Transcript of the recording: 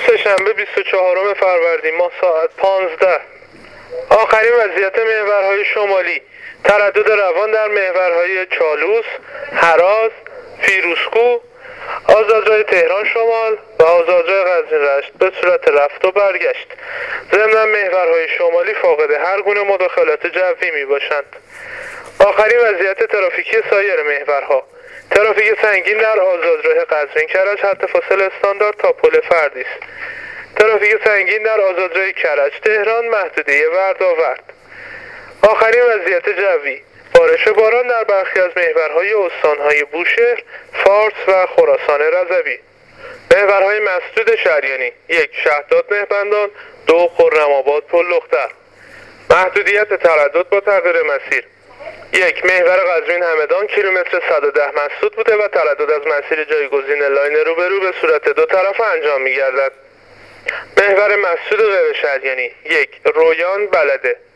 سه‌شنبه 24 فروردین ماه ساعت 15. آخرین وضعیت محورهای شمالی: تردد روان در محورهای چالوس، هراز، فیروزکوه، آزادراه تهران شمال و آزادراه قزوین رشت به صورت رفت و برگشت. ضمن محورهای شمالی فاقد هر گونه مداخلات جوی می باشند. آخرین وضعیت ترافیکی سایر محورها: ترافیک سنگین در آزادراه قزوین کرج حد فاصل استاندارد تا پل فردی است. ترافیک سنگین در آزادراه کرج تهران محدوده وردآورد. آخرین وضعیت جوی: بارش باران در برخی از محورهای استانهای بوشهر، فارس و خراسان رضوی. محورهای مسدود شریانی: 1. شهداد مهربندان، 2. خرم‌آباد پل‌لختر. محدودیت تردد با تغییر مسیر: 1. محور قزوین همدان کیلومتر 110 مسدود بوده و تردد از مسیر جایگزین لاین روبرو به صورت دو طرفه انجام می گردد. محور مسدود غیر شریانی: 1. رویان بلده